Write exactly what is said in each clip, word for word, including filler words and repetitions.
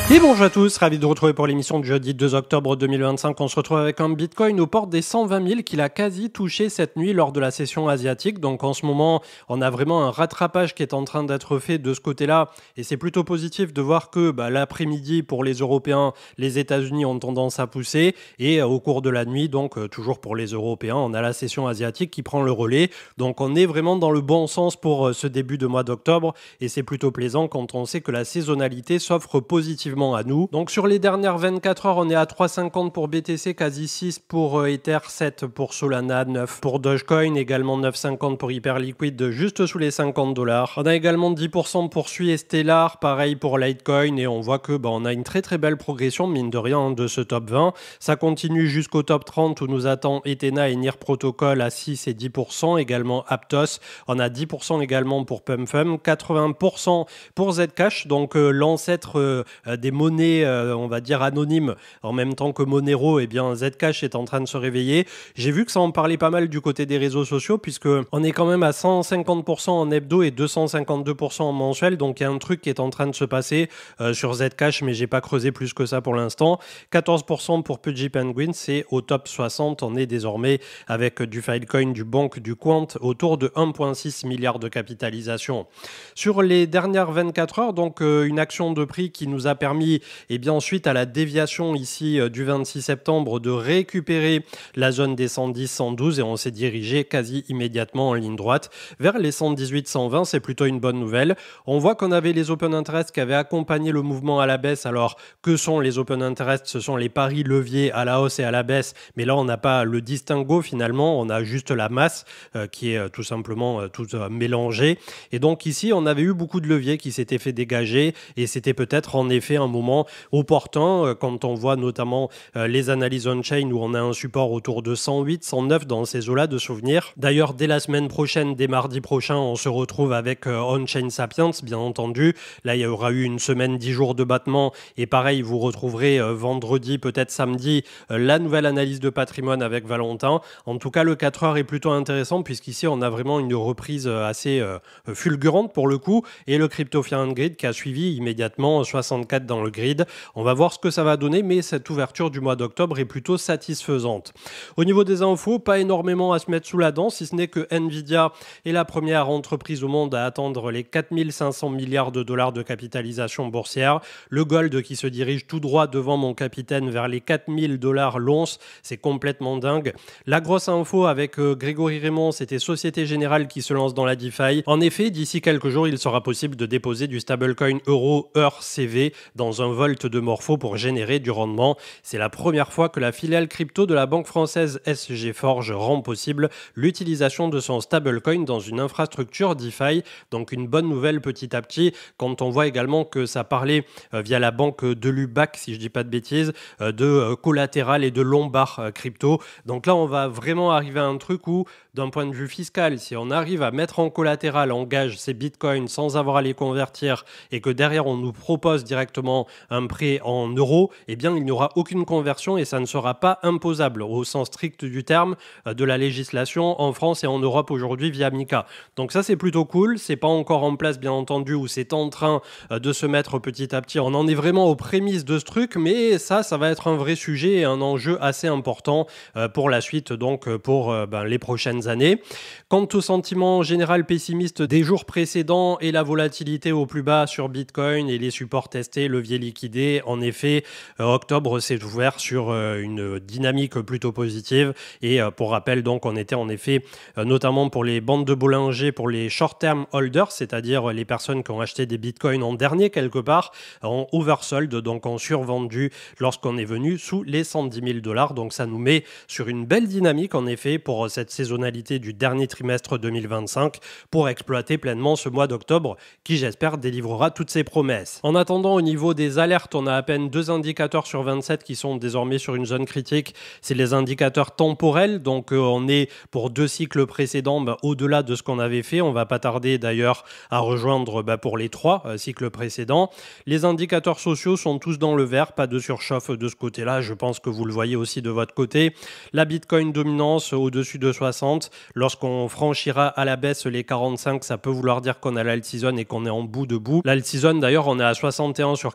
Et bonjour à tous, ravi de vous retrouver pour l'émission du jeudi deux octobre deux mille vingt-cinq. On se retrouve avec un Bitcoin aux portes des cent vingt mille qu'il a quasi touché cette nuit lors de la session asiatique. Donc en ce moment, on a vraiment un rattrapage qui est en train d'être fait de ce côté-là. Et c'est plutôt positif de voir que bah, l'après-midi pour les Européens, les États-Unis ont tendance à pousser. Et euh, au cours de la nuit, donc euh, toujours pour les Européens, on a la session asiatique qui prend le relais. Donc on est vraiment dans le bon sens pour euh, ce début de mois d'octobre. Et c'est plutôt plaisant quand on sait que la saisonnalité s'offre positivement à nous. Donc sur les dernières vingt-quatre heures, on est à trois virgule cinquante pour B T C, quasi six pour euh, Ether, sept pour Solana, neuf pour Dogecoin, également neuf virgule cinquante pour Hyperliquid, juste sous les cinquante dollars. On a également dix pour cent pour Sui et Stellar, pareil pour Litecoin, et on voit que bah, on a une très très belle progression, mine de rien, de ce top vingt. Ça continue jusqu'au top trente où nous attend Ethena et Near Protocol à six et dix pour cent, également Aptos. On a dix pour cent également pour PumpFum, quatre-vingts pour cent pour Zcash, donc euh, l'ancêtre euh, des monnaies, euh, on va dire anonymes, en même temps que Monero, eh bien Zcash est en train de se réveiller. J'ai vu que ça en parlait pas mal du côté des réseaux sociaux, puisque on est quand même à cent cinquante pour cent en hebdo et deux cent cinquante-deux pour cent en mensuel, donc il y a un truc qui est en train de se passer euh, sur Zcash, mais j'ai pas creusé plus que ça pour l'instant. quatorze pour cent pour Pudgy Penguin, c'est au top soixante, on est désormais avec du Filecoin, du Bonk, du Quant, autour de un virgule six milliard de capitalisation. Sur les dernières vingt-quatre heures, donc euh, une action de prix qui nous a permis et bien suite à la déviation ici euh, du vingt-six septembre de récupérer la zone des cent dix cent douze et on s'est dirigé quasi immédiatement en ligne droite vers les cent dix-huit cent vingt. C'est plutôt une bonne nouvelle. On voit qu'on avait les open interest qui avaient accompagné le mouvement à la baisse. Alors que sont les open interest? Ce sont les paris leviers à la hausse et à la baisse, mais là on n'a pas le distinguo finalement, on a juste la masse euh, qui est euh, tout simplement euh, tout euh, mélangée. Et donc ici on avait eu beaucoup de leviers qui s'étaient fait dégager et c'était peut-être en effet un moment opportun quand on voit notamment euh, les analyses on-chain où on a un support autour de cent huit, cent neuf dans ces eaux-là de souvenirs. D'ailleurs, dès la semaine prochaine, dès mardi prochain, on se retrouve avec euh, On-Chain Sapiens, bien entendu. Là, il y aura eu une semaine, dix jours de battement et pareil, vous retrouverez euh, vendredi, peut-être samedi, euh, la nouvelle analyse de patrimoine avec Valentin. En tout cas, le quatre heures est plutôt intéressant puisqu'ici, on a vraiment une reprise assez euh, fulgurante pour le coup et le Crypto Fear and Greed qui a suivi immédiatement soixante-quatre dans le grid. On va voir ce que ça va donner, mais cette ouverture du mois d'octobre est plutôt satisfaisante. Au niveau des infos, pas énormément à se mettre sous la dent, si ce n'est que Nvidia est la première entreprise au monde à atteindre les quatre mille cinq cents milliards de dollars de capitalisation boursière. Le gold qui se dirige tout droit devant mon capitaine vers les quatre mille dollars l'once, c'est complètement dingue. La grosse info avec euh, Grégory Raymond, c'était Société Générale qui se lance dans la DeFi. En effet, d'ici quelques jours, il sera possible de déposer du stablecoin euro E U R C V dans un volt de Morpho pour générer du rendement. C'est la première fois que la filiale crypto de la banque française S G Forge rend possible l'utilisation de son stablecoin dans une infrastructure DeFi. Donc une bonne nouvelle petit à petit quand on voit également que ça parlait euh, via la banque de l'U B A C, si je dis pas de bêtises, euh, de euh, collatéral et de Lombard euh, crypto. Donc là, on va vraiment arriver à un truc où, d'un point de vue fiscal, si on arrive à mettre en collatéral, en gage ces bitcoins sans avoir à les convertir et que derrière on nous propose directement un prêt en euros, eh bien il n'y aura aucune conversion et ça ne sera pas imposable au sens strict du terme euh, de la législation en France et en Europe aujourd'hui via MiCA. Donc ça c'est plutôt cool, c'est pas encore en place bien entendu ou c'est en train euh, de se mettre petit à petit. On en est vraiment aux prémices de ce truc, mais ça, ça va être un vrai sujet et un enjeu assez important euh, pour la suite, donc pour euh, ben, les prochaines années. Quant au sentiment général pessimiste des jours précédents et la volatilité au plus bas sur Bitcoin et les supports testés, levier liquidé, en effet, euh, octobre s'est ouvert sur euh, une dynamique plutôt positive et euh, pour rappel, donc on était en effet euh, notamment pour les bandes de Bollinger, pour les short-term holders, c'est-à-dire les personnes qui ont acheté des bitcoins en dernier quelque part, en oversold, donc en survendu lorsqu'on est venu sous les cent dix mille dollars. Donc ça nous met sur une belle dynamique en effet pour cette saisonnalité du dernier trimestre deux mille vingt-cinq pour exploiter pleinement ce mois d'octobre qui j'espère délivrera toutes ses promesses. En attendant, au niveau des alertes, on a à peine deux indicateurs sur vingt-sept qui sont désormais sur une zone critique. C'est les indicateurs temporels, donc euh, on est pour deux cycles précédents bah, au-delà de ce qu'on avait fait. On va pas tarder d'ailleurs à rejoindre bah, pour les trois euh, cycles précédents. Les indicateurs sociaux sont tous dans le vert, pas de surchauffe de ce côté-là. Je pense que vous le voyez aussi de votre côté. La Bitcoin dominance au-dessus de soixante. Lorsqu'on franchira à la baisse les quarante-cinq, ça peut vouloir dire qu'on a l'alt season et qu'on est en bout de bout. L'alt season d'ailleurs, on est à soixante et un sur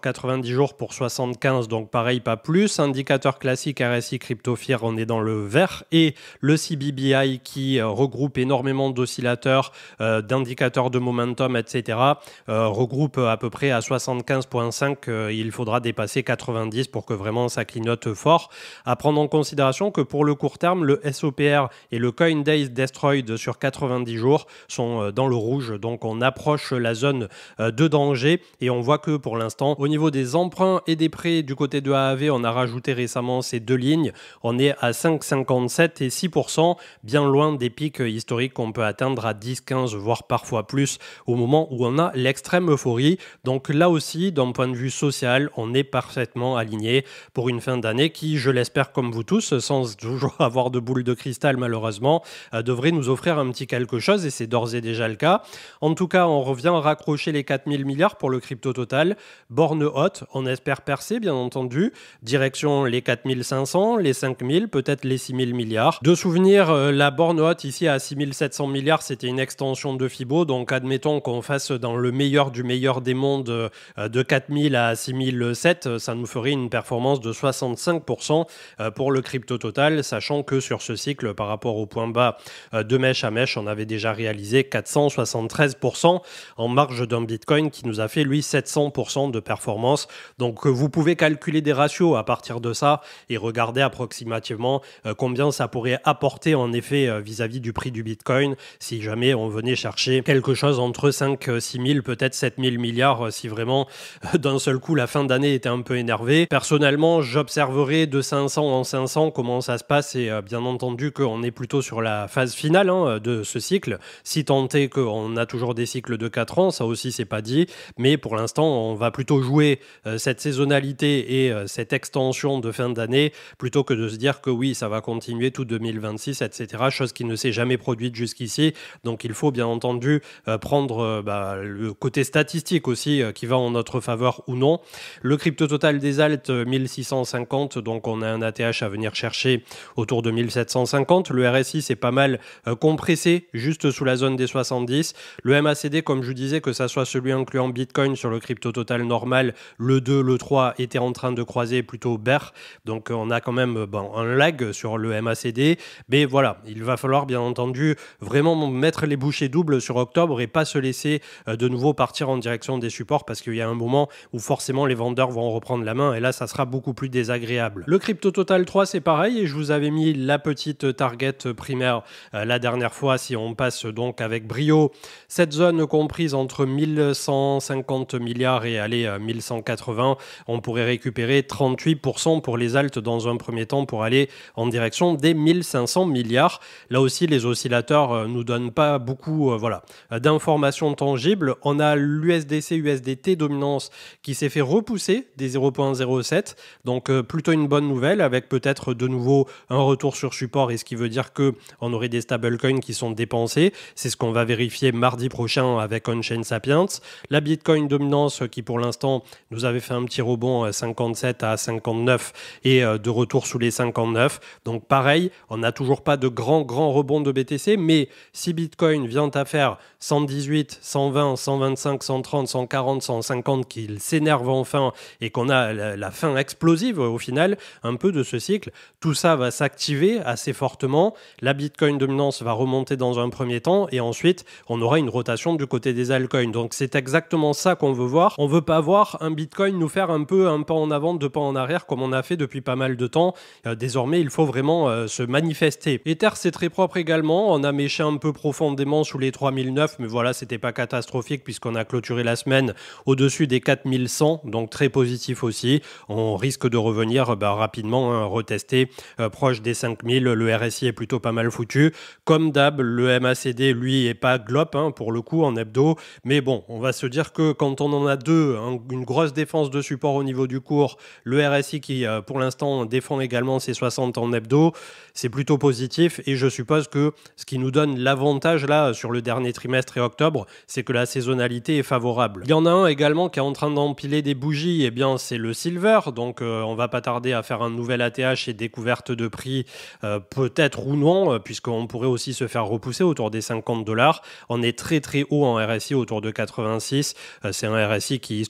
quatre-vingt-dix jours pour soixante-quinze, donc pareil, pas plus. Indicateur classique R S I CryptoFear, on est dans le vert. Et le C B B I qui euh, regroupe énormément d'oscillateurs, euh, d'indicateurs de momentum, et cetera, euh, regroupe à peu près à soixante-quinze virgule cinq. Euh, il faudra dépasser quatre-vingt-dix pour que vraiment ça clignote fort. À prendre en considération que pour le court terme, le S O P R et le Coindays Destroyed sur quatre-vingt-dix jours sont dans le rouge. Donc on approche la zone de danger et on voit que pour l'instant, au niveau des emprunts et des prêts du côté de A A V, on a rajouté récemment ces deux lignes. On est à cinq virgule cinquante-sept et six pour cent, bien loin des pics historiques qu'on peut atteindre à dix, quinze, voire parfois plus au moment où on a l'extrême euphorie. Donc là aussi, d'un point de vue social, on est parfaitement aligné pour une fin d'année qui, je l'espère comme vous tous, sans toujours avoir de boule de cristal malheureusement, euh, devrait nous offrir un petit quelque chose et c'est d'ores et déjà le cas. En tout cas, on revient raccrocher les quatre mille milliards pour le crypto total. Borne haute, on espère percer bien entendu. Direction les quatre mille cinq cents, les cinq mille, peut-être les six mille milliards. De souvenir, euh, la borne haute ici à six mille sept cents milliards, c'était une extension de Fibo. Donc admettons qu'on fasse dans le meilleur du meilleur des mondes euh, de quatre mille à six mille sept, ça nous ferait une performance de soixante-cinq pour cent euh, pour le crypto total, sachant que sur ce cycle, par rapport au point bas euh, de mèche à mèche, on avait déjà réalisé quatre cent soixante-treize pour cent en marge d'un Bitcoin qui nous a fait lui sept cents pour cent de performance. Donc vous pouvez calculer des ratios à partir de ça et regarder approximativement euh, combien ça pourrait apporter en effet euh, vis-à-vis du prix du Bitcoin si jamais on venait chercher quelque chose entre cinq, six mille, peut-être sept mille milliards euh, si vraiment euh, d'un seul coup la fin d'année était un peu énervée. Personnellement, j'observerai de cinq cents en cinq cents comment ça se passe et euh, bien entendu qu'on est plutôt sur la phase finale hein, de ce cycle. Si tant est qu'on a toujours des cycles de quatre ans, ça aussi c'est pas dit, mais pour l'instant on va plutôt jouer euh, cette saisonnalité et euh, cette extension de fin d'année plutôt que de se dire que oui ça va continuer tout deux mille vingt-six, et cetera. Chose qui ne s'est jamais produite jusqu'ici. Donc il faut bien entendu euh, prendre euh, bah, le côté statistique aussi euh, qui va en notre faveur ou non. Le crypto total des alts mille six cent cinquante, donc on a un A T H à venir chercher autour de mille sept cent cinquante. Le R S I c'est pas mal euh, compressé juste sous la zone des soixante-dix. Le M A C D, comme je vous disais, que ça soit celui incluant Bitcoin sur le crypto total normal, le deux, le trois était en train de croiser plutôt bear. Donc on a quand même bon, un lag sur le M A C D. Mais voilà, il va falloir bien entendu vraiment mettre les bouchées doubles sur octobre et pas se laisser euh, de nouveau partir en direction des supports parce qu'il y a un moment où forcément les vendeurs vont reprendre la main et là ça sera beaucoup plus désagréable. Le crypto total trois c'est pareil et je vous avais mis la petite target primaire euh, la dernière fois si on passe donc avec brio cette zone comprise entre mille cent cinquante milliards et allez euh, mille cent quatre-vingts, on pourrait récupérer trente-huit pour cent pour les alts dans un premier temps pour aller en direction des mille cinq cents milliards. Là aussi les oscillateurs euh, nous donnent pas beaucoup euh, voilà, d'informations tangibles. On a l'U S D C U S D T dominance qui s'est fait repousser des zéro virgule zéro sept, donc euh, plutôt une bonne nouvelle avec peut-être de nouveau un retour sur support et ce qui veut dire que on aurait des stablecoins qui sont dépensés. C'est ce qu'on va vérifier mardi prochain avec On-Chain Sapiens. La Bitcoin dominance qui pour l'instant nous avait fait un petit rebond cinquante-sept à cinquante-neuf et euh, de retour sous les cinquante-neuf. Donc pareil, on n'a toujours pas de grand grand rebond de B T C, mais si Bitcoin vient à faire cent dix-huit, cent vingt, cent vingt-cinq, cent trente, cent quarante, cent cinquante, qu'il s'énerve enfin et qu'on a la, la fin explosive au final, un peu de ce cycle, tout ça va s'activer assez fortement. La Bitcoin dominance va remonter dans un premier temps et ensuite on aura une rotation du côté des altcoins. Donc c'est exactement ça qu'on veut voir. On veut pas voir un Bitcoin nous faire un peu un pas en avant, deux pas en arrière comme on a fait depuis pas mal de temps. Euh, désormais il faut vraiment euh, se manifester. Ether c'est très propre également. On a méché un peu profondément sous les trois mille neuf, mais voilà, c'était pas catastrophique puisqu'on a clôturé la semaine au-dessus des quatre mille cent, donc très positif aussi. On risque de revenir bah, rapidement, hein, retester euh, proche des cinq mille. Le R S I est plutôt pas mal foutu. Comme d'hab, le M A C D, lui, est pas glop hein, pour le coup en hebdo. Mais bon, on va se dire que quand on en a deux, hein, une grosse défense de support au niveau du cours, le R S I qui, euh, pour l'instant, défend également ses soixante en hebdo, c'est plutôt positif. Et je suppose que ce qui nous donne l'avantage là sur le dernier trimestre et octobre, c'est que la saisonnalité est favorable. Il y en a un également qui est en train d'empiler des bougies, et eh bien c'est le silver, donc euh, on va pas tarder à faire un nouvel A T H et découverte de prix euh, peut-être ou non, euh, puisqu'on pourrait aussi se faire repousser autour des cinquante dollars. On est très très haut en R S I, autour de quatre-vingt-six. Euh, c'est un R S I qui historiquement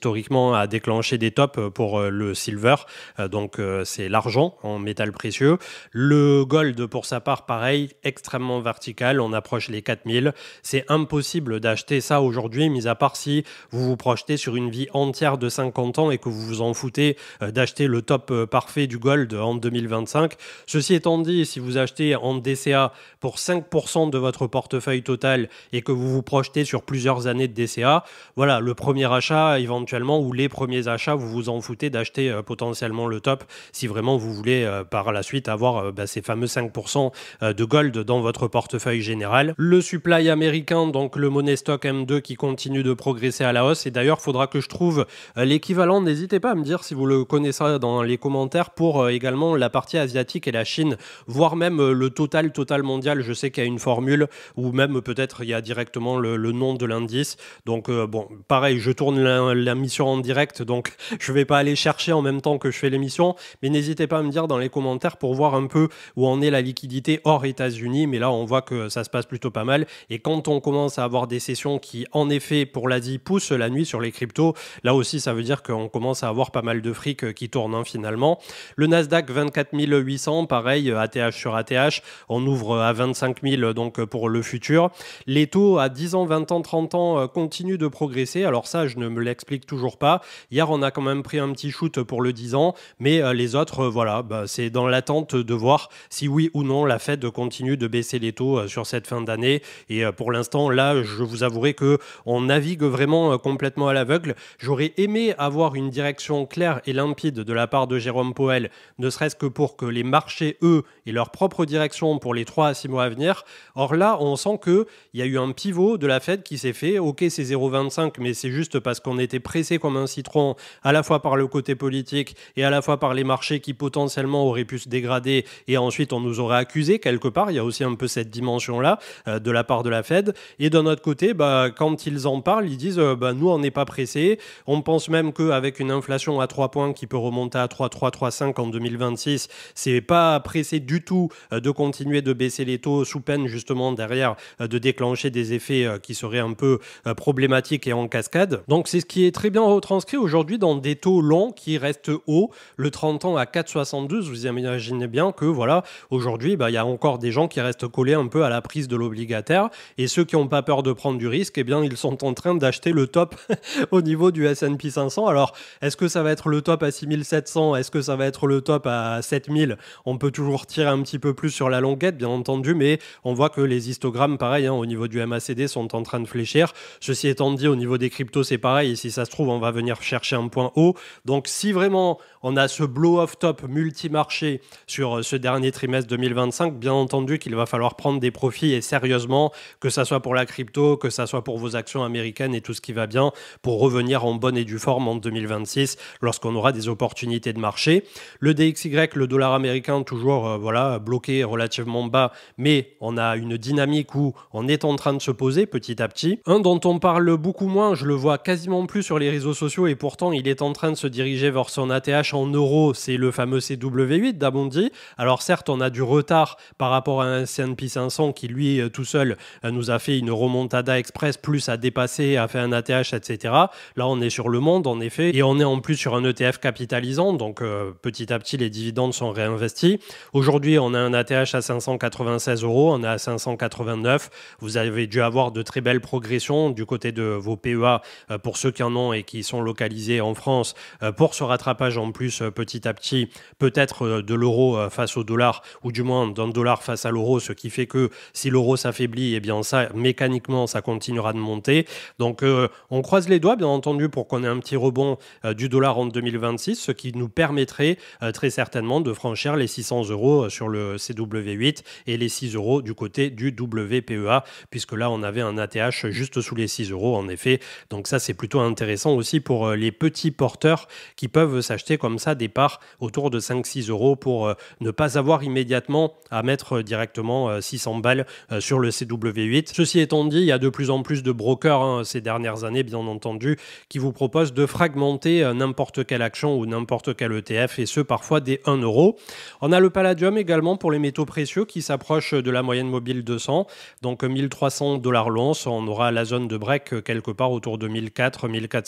justement à déclencher des tops pour le silver, donc c'est l'argent en métal précieux. Le gold, pour sa part, pareil, extrêmement vertical, on approche les quatre mille. C'est impossible d'acheter ça aujourd'hui, mis à part si vous vous projetez sur une vie entière de cinquante ans et que vous vous en foutez d'acheter le top parfait du gold en deux mille vingt-cinq. Ceci étant dit, si vous achetez en D C A pour cinq pour cent de votre portefeuille total et que vous vous projetez sur plusieurs années de D C A, voilà, le premier achat éventuellement ou les premiers achats, vous vous en foutez d'acheter euh, potentiellement le top si vraiment vous voulez euh, par la suite avoir euh, bah, ces fameux cinq pour cent de gold dans votre portefeuille général. Le supply américain, donc le money stock M deux qui continue de progresser à la hausse, et d'ailleurs il faudra que je trouve euh, l'équivalent, n'hésitez pas à me dire si vous le connaissez dans les commentaires pour euh, également la partie asiatique et la Chine, voire même euh, le total total mondial. Je sais qu'il y a une formule ou même peut-être il y a directement le, le nom de l'indice, donc euh, bon, pareil, je tourne la, la mission en direct, donc je vais pas aller chercher en même temps que je fais l'émission, mais n'hésitez pas à me dire dans les commentaires pour voir un peu où en est la liquidité hors États-Unis. Mais là on voit que ça se passe plutôt pas mal, et quand on commence à avoir des sessions qui en effet pour l'Asie poussent la nuit sur les cryptos, là aussi ça veut dire qu'on commence à avoir pas mal de fric qui tourne hein, finalement. Le Nasdaq vingt-quatre mille huit cents, pareil, A T H sur A T H, on ouvre à vingt-cinq mille donc pour le futur. Les taux à dix ans, vingt ans, trente ans continuent de progresser, alors ça je ne me l'explique toujours pas. Hier on a quand même pris un petit shoot pour le dix ans, mais euh, les autres euh, voilà, bah, c'est dans l'attente de voir si oui ou non la Fed continue de baisser les taux euh, sur cette fin d'année, et euh, pour l'instant là je vous avouerai que on navigue vraiment euh, complètement à l'aveugle. J'aurais aimé avoir une direction claire et limpide de la part de Jérôme Powell, ne serait-ce que pour que les marchés eux aient leur propre direction pour les trois à six mois à venir. Or là on sent qu'il y a eu un pivot de la Fed qui s'est fait, ok c'est zéro virgule vingt-cinq, mais c'est juste parce qu'on était pressé comme un citron à la fois par le côté politique et à la fois par les marchés qui potentiellement auraient pu se dégrader, et ensuite on nous aurait accusé quelque part. Il y a aussi un peu cette dimension là euh, de la part de la Fed, et d'un autre côté bah, quand ils en parlent ils disent euh, bah, nous on n'est pas pressé, on pense même qu'avec une inflation à trois points qui peut remonter à trois virgule trois, trois virgule cinq en deux mille vingt-six, c'est pas pressé du tout euh, de continuer de baisser les taux sous peine justement derrière euh, de déclencher des effets euh, qui seraient un peu euh, problématiques et en cascade. Donc c'est ce qui est très bien retranscrit aujourd'hui dans des taux longs qui restent hauts, le trente ans à quatre virgule soixante-douze. Vous imaginez bien que voilà, aujourd'hui bah, y a encore des gens qui restent collés un peu à la prise de l'obligataire, et ceux qui n'ont pas peur de prendre du risque, eh bien ils sont en train d'acheter le top au niveau du S and P cinq cents. Alors est-ce que ça va être le top à six mille sept cents, est-ce que ça va être le top à sept mille? On peut toujours tirer un petit peu plus sur la longuette bien entendu, mais on voit que les histogrammes pareil hein, au niveau du M A C D sont en train de fléchir. Ceci étant dit, au niveau des cryptos c'est pareil, et si ça se trouve on va venir chercher un point haut. Donc si vraiment on a ce blow-off top multi-marché sur ce dernier trimestre deux mille vingt-cinq, bien entendu qu'il va falloir prendre des profits, et sérieusement, que ça soit pour la crypto, que ça soit pour vos actions américaines et tout ce qui va bien, pour revenir en bonne et due forme en deux mille vingt-six lorsqu'on aura des opportunités de marché. Le D X Y, le dollar américain, toujours euh, voilà, bloqué relativement bas, mais on a une dynamique où on est en train de se poser petit à petit. Un dont on parle beaucoup moins, je le vois quasiment plus sur les réseaux sociaux, et pourtant il est en train de se diriger vers son A T H en euros, c'est le fameux C W huit d'Amundi. Alors certes on a du retard par rapport à un S and P cinq cents qui lui tout seul nous a fait une remontada express, plus a dépassé, a fait un A T H, et cetera. Là on est sur le monde en effet, et on est en plus sur un E T F capitalisant, donc euh, petit à petit les dividendes sont réinvestis. Aujourd'hui on a un A T H à cinq cent quatre-vingt-seize euros, on est à cinq cent quatre-vingt-neuf. Vous avez dû avoir de très belles progressions du côté de vos P E A euh, pour ceux qui en ont et qui sont localisés en France, euh, pour ce rattrapage en plus euh, petit à petit, peut-être euh, de l'euro euh, face au dollar, ou du moins d'un dollar face à l'euro, ce qui fait que si l'euro s'affaiblit, et eh bien ça mécaniquement ça continuera de monter. Donc euh, on croise les doigts bien entendu pour qu'on ait un petit rebond euh, du dollar en deux mille vingt-six, ce qui nous permettrait euh, très certainement de franchir les six cents euros sur le C W huit et les six euros du côté du W P E A, puisque là on avait un A T H juste sous les six euros en effet. Donc ça c'est plutôt intéressant aussi pour euh, les petits porteurs qui peuvent s'acheter comme ça des parts autour de cinq six euros pour euh, ne pas avoir immédiatement à mettre euh, directement euh, six cents balles euh, sur le C W huit. Ceci étant dit, il y a de plus en plus de brokers hein, ces dernières années bien entendu qui vous proposent de fragmenter euh, n'importe quelle action ou n'importe quel E T F, et ce parfois des un euro. On a le palladium également pour les métaux précieux qui s'approche de la moyenne mobile deux cents, donc mille trois cents dollars l'once. On aura la zone de break quelque part autour de mille quatre cents, mille quatre cent vingt-cinq.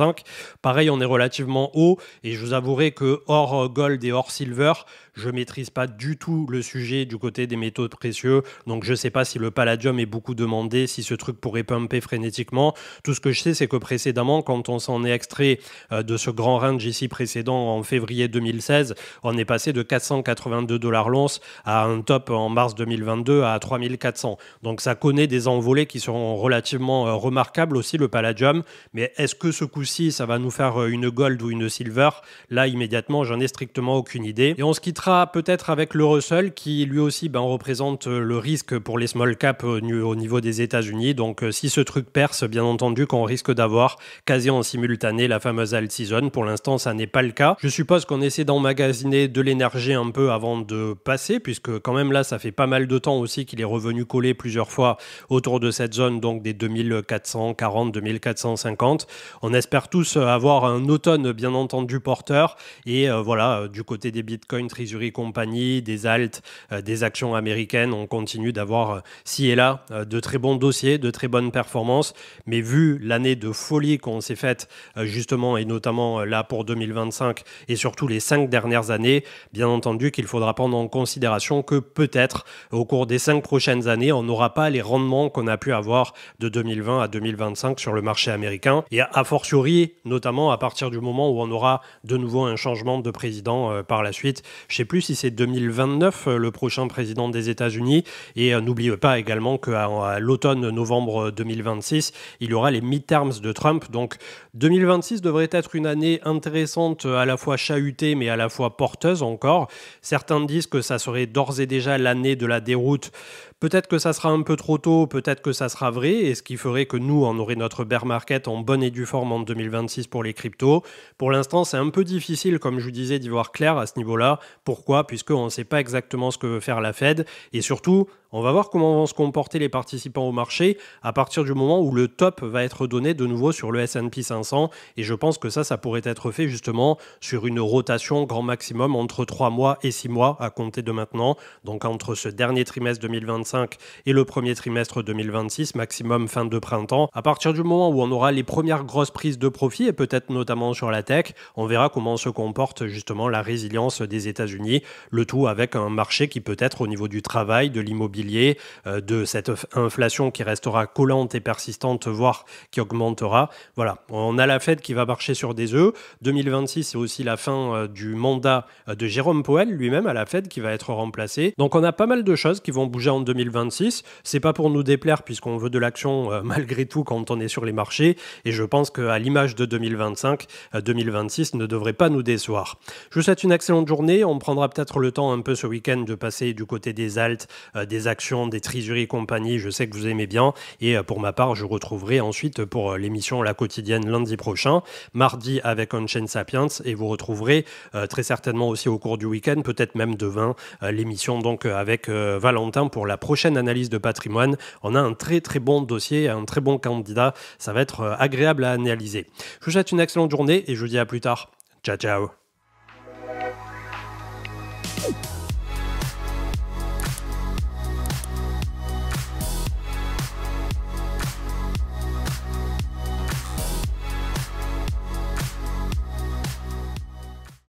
vingt-cinq. Pareil, on est relativement haut et je vous avouerai que hors gold et hors silver, je maîtrise pas du tout le sujet du côté des métaux précieux, donc je sais pas si le palladium est beaucoup demandé, si ce truc pourrait pumper frénétiquement. Tout ce que je sais, c'est que précédemment, quand on s'en est extrait euh, de ce grand range ici précédent en février deux mille seize, on est passé de quatre cent quatre-vingt-deux dollars l'once à un top en mars deux mille vingt-deux à trois mille quatre cents. Donc ça connaît des envolées qui seront relativement euh, remarquables aussi, le palladium. Mais est-ce que ce coup-ci, ça va nous faire une gold ou une silver? Là, immédiatement, j'en ai strictement aucune idée. Et on se quittera peut-être avec le Russell qui lui aussi ben, représente le risque pour les small caps au niveau des États-Unis. Donc si ce truc perce, bien entendu qu'on risque d'avoir quasi en simultané la fameuse alt season. Pour l'instant, ça n'est pas le cas. Je suppose qu'on essaie d'emmagasiner de l'énergie un peu avant de passer, puisque quand même là, ça fait pas mal de temps aussi qu'il est revenu coller plusieurs fois autour de cette zone, donc des deux mille quatre cent quarante, deux mille quatre cent cinquante. On espère tous avoir un automne bien entendu porteur et euh, voilà, du côté des Bitcoin, Treasury Company, des alts, euh, des actions américaines, on continue d'avoir euh, ci et là euh, de très bons dossiers, de très bonnes performances, mais vu l'année de folie qu'on s'est faite euh, justement et notamment euh, là pour deux mille vingt-cinq et surtout les cinq dernières années, bien entendu qu'il faudra prendre en considération que peut-être au cours des cinq prochaines années, on n'aura pas les rendements qu'on a pu avoir de deux mille vingt à deux mille vingt-cinq sur le marché américain et a fortiori, notamment à partir du moment où on aura de nouveau un changement de président euh, par la suite. Je ne sais plus si c'est deux mille vingt-neuf euh, le prochain président des États-Unis et euh, n'oubliez pas également qu'à à l'automne novembre deux mille vingt-six, il y aura les midterms de Trump. Donc deux mille vingt-six devrait être une année intéressante, à la fois chahutée mais à la fois porteuse encore. Certains disent que ça serait d'ores et déjà l'année de la déroute. Peut-être que ça sera un peu trop tôt, peut-être que ça sera vrai, et ce qui ferait que nous, on aurait notre bear market en bonne et due forme en deux mille vingt-six pour les cryptos. Pour l'instant, c'est un peu difficile, comme je vous disais, d'y voir clair à ce niveau-là. Pourquoi? Puisqu'on ne sait pas exactement ce que veut faire la Fed, et surtout, on va voir comment vont se comporter les participants au marché à partir du moment où le top va être donné de nouveau sur le S and P cinq cents, et je pense que ça, ça pourrait être fait justement sur une rotation grand maximum entre trois mois et six mois à compter de maintenant, donc entre ce dernier trimestre deux mille vingt-cinq et le premier trimestre deux mille vingt-six, maximum fin de printemps. À partir du moment où on aura les premières grosses prises de profit, et peut-être notamment sur la tech, on verra comment se comporte justement la résilience des États-Unis, le tout avec un marché qui peut être au niveau du travail, de l'immobilier, euh, de cette inflation qui restera collante et persistante, voire qui augmentera. Voilà, on a la Fed qui va marcher sur des œufs. deux mille vingt-six, c'est aussi la fin euh, du mandat euh, de Jérôme Powell lui-même à la Fed qui va être remplacé. Donc on a pas mal de choses qui vont bouger en deux mille vingt-six. C'est pas pour nous déplaire puisqu'on veut de l'action euh, malgré tout quand on est sur les marchés, et je pense qu'à l'image de deux mille vingt-cinq, euh, deux mille vingt-six ne devrait pas nous décevoir. Je vous souhaite une excellente journée. On prendra peut-être le temps un peu ce week-end de passer du côté des alts, euh, des actions, des treasury compagnie. Je sais que vous aimez bien, et euh, pour ma part, je retrouverai ensuite pour euh, l'émission La Quotidienne lundi prochain, mardi avec On-Chain Sapiens, et vous retrouverez euh, très certainement aussi au cours du week-end, peut-être même demain, euh, l'émission donc euh, avec euh, Valentin pour la prochaine analyse de patrimoine. On a un très très bon dossier, un très bon candidat. Ça va être agréable à analyser. Je vous souhaite une excellente journée et je vous dis à plus tard. Ciao, ciao.